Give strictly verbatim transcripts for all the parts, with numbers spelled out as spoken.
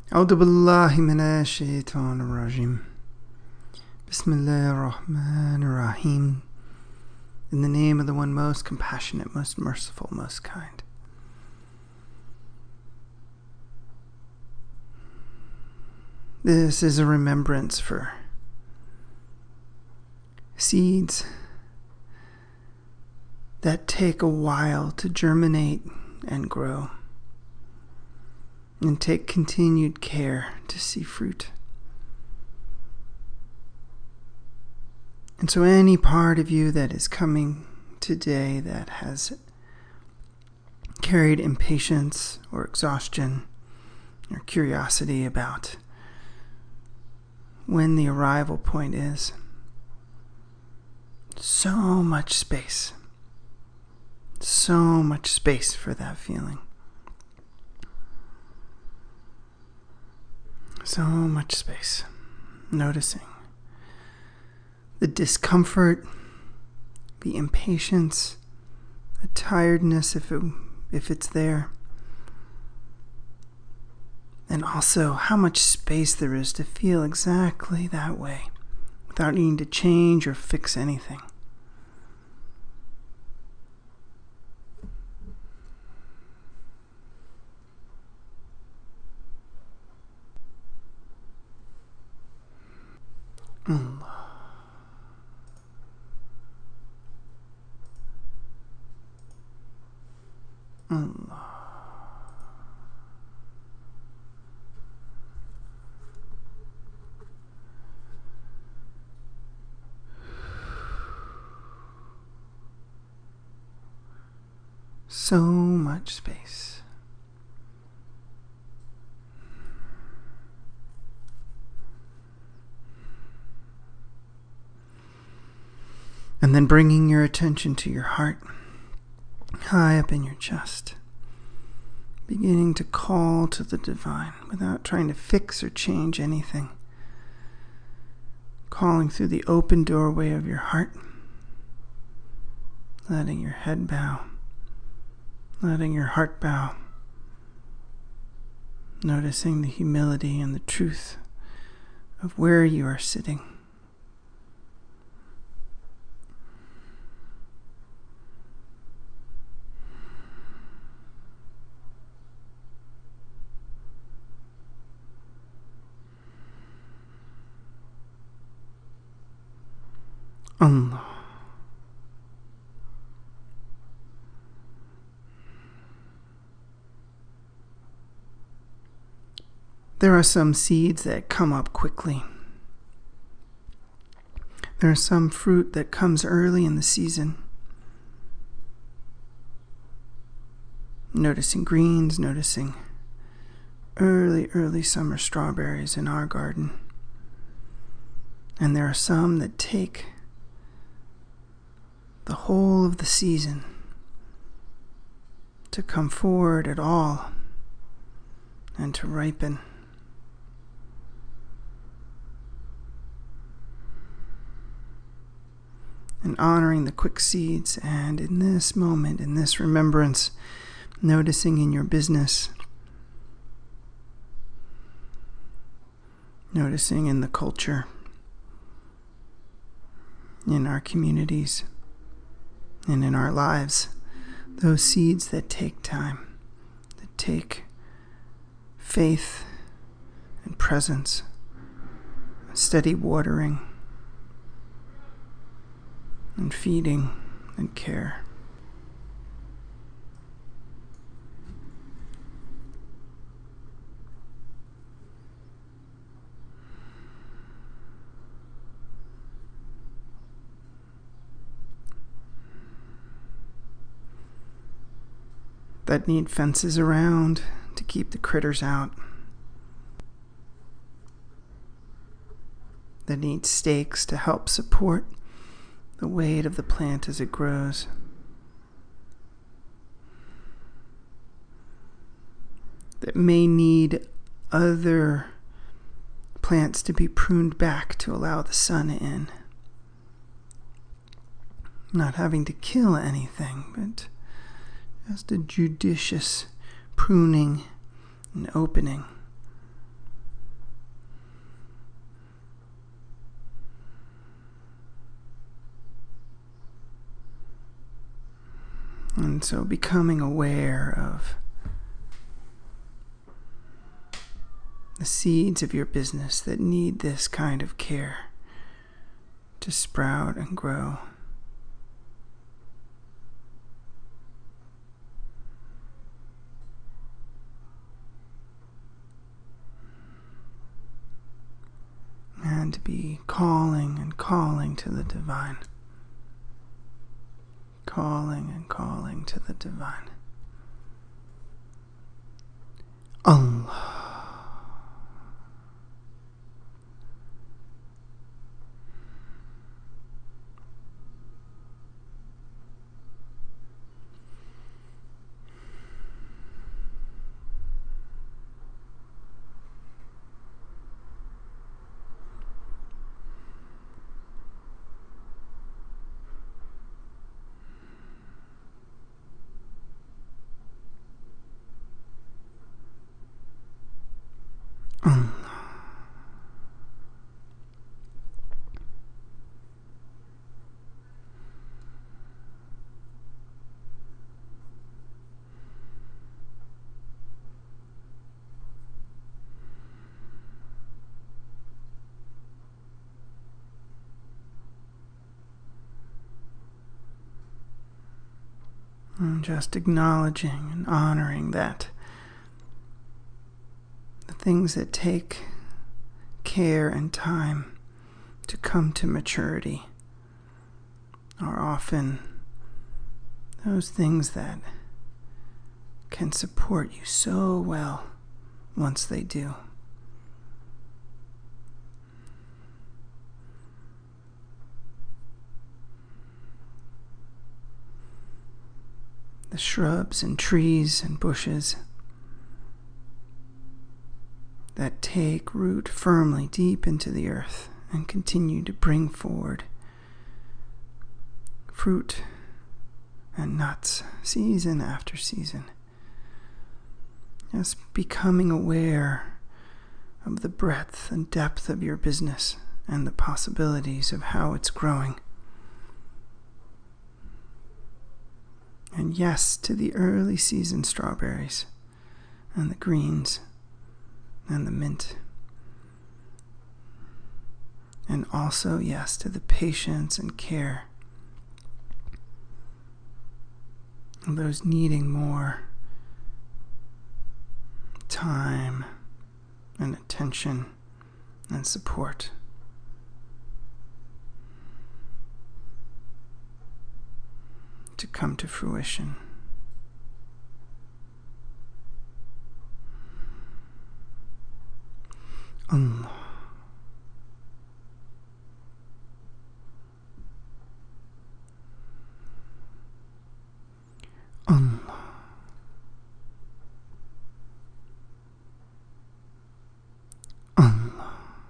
أعوذ بالله من الشيطان الرجيم. Bismillah ar-Rahman ar-Rahim. In the name of the one most compassionate, most merciful, most kind. This is a remembrance for seeds that take a while to germinate and grow, and take continued care to see fruit. And so any part of you that is coming today that has carried impatience or exhaustion or curiosity about when the arrival point is, so much space, so much space for that feeling. So much space, noticing the discomfort, the impatience, the tiredness if it, if it's there, and also how much space there is to feel exactly that way without needing to change or fix anything. Allah. Allah. So much space. And then bringing your attention to your heart, high up in your chest, beginning to call to the divine without trying to fix or change anything. Calling through the open doorway of your heart, letting your head bow, letting your heart bow, noticing the humility and the truth of where you are sitting. Allah. There are some seeds that come up quickly. There is some fruit that comes early in the season. Noticing greens, noticing early, early summer strawberries in our garden. And there are some that take the whole of the season to come forward at all and to ripen. And honoring the quick seeds, and in this moment, in this remembrance, noticing in your business, noticing in the culture, in our communities, and in our lives, those seeds that take time, that take faith and presence, steady watering and feeding and care. That need fences around to keep the critters out. That need stakes to help support the weight of the plant as it grows. That may need other plants to be pruned back to allow the sun in. Not having to kill anything, but just a judicious pruning and opening And so becoming aware of the seeds of your business that need this kind of care to sprout and grow. And to be calling and calling to the divine. Calling and calling to the divine. Allah. Allah. And just acknowledging and honoring that the things that take care and time to come to maturity are often those things that can support you so well once they do. The shrubs and trees and bushes that take root firmly deep into the earth and continue to bring forward fruit and nuts season after season. Just becoming aware of the breadth and depth of your business and the possibilities of how it's growing. And yes to the early season strawberries and the greens and the mint. And also yes to the patience and care of those needing more time and attention and support. To come to fruition. Allah. Allah. Allah.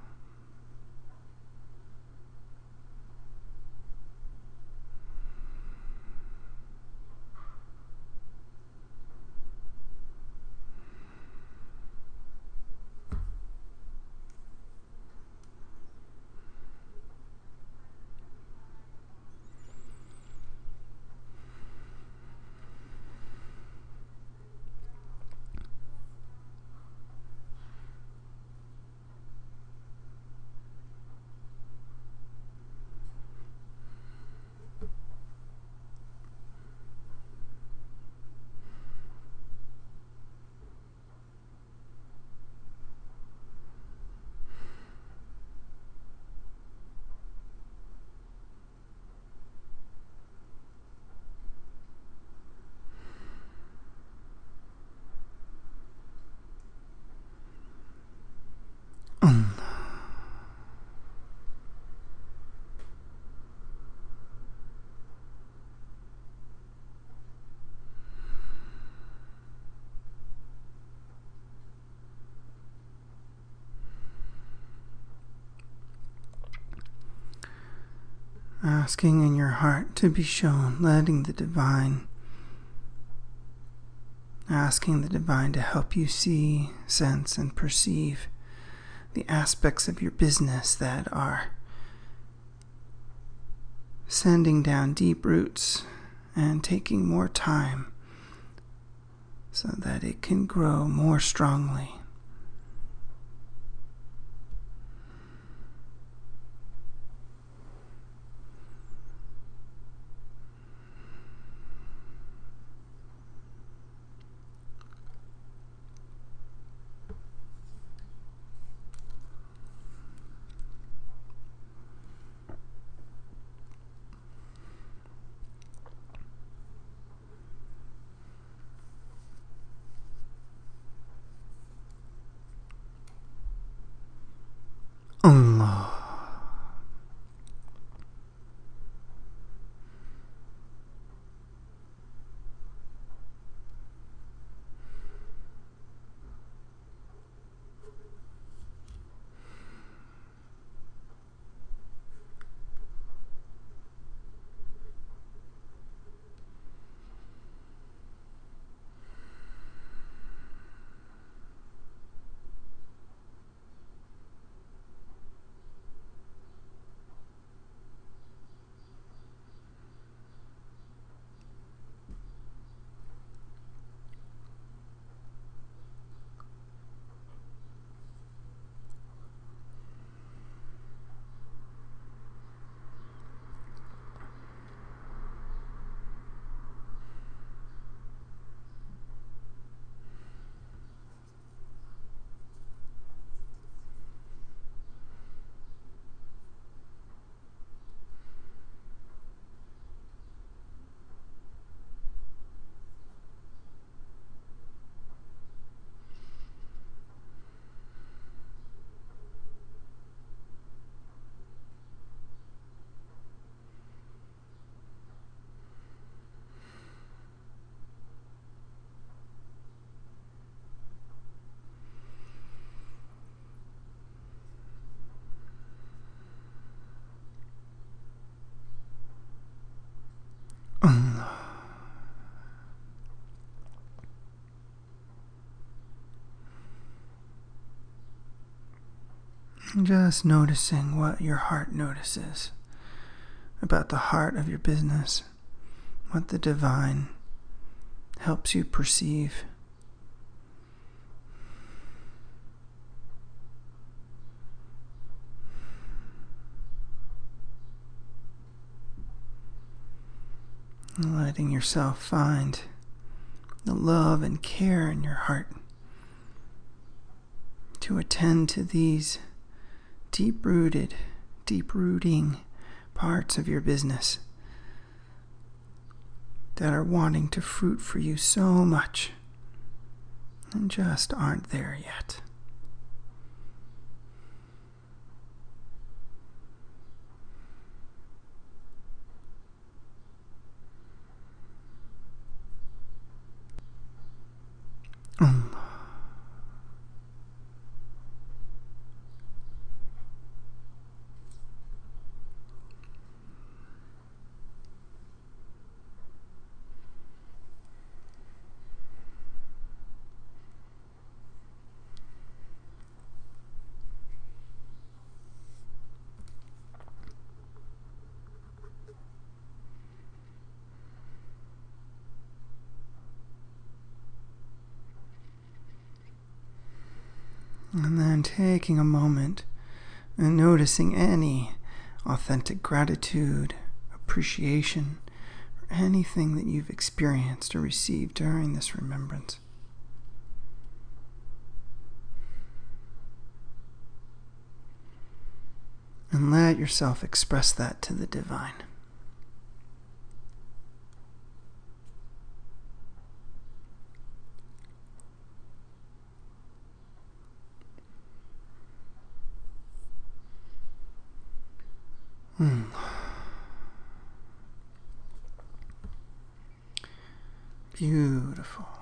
Asking in your heart to be shown, letting the divine, asking the divine to help you see, sense, and perceive the aspects of your business that are sending down deep roots and taking more time so that it can grow more strongly. Allah. Allah. Just noticing what your heart notices about the heart of your business, what the divine helps you perceive. Letting yourself find the love and care in your heart to attend to these deep-rooted, deep-rooting parts of your business that are wanting to fruit for you so much and just aren't there yet. Allah. And then taking a moment and noticing any authentic gratitude, appreciation, or anything that you've experienced or received during this remembrance. And let yourself express that to the divine. Hmm. Beautiful.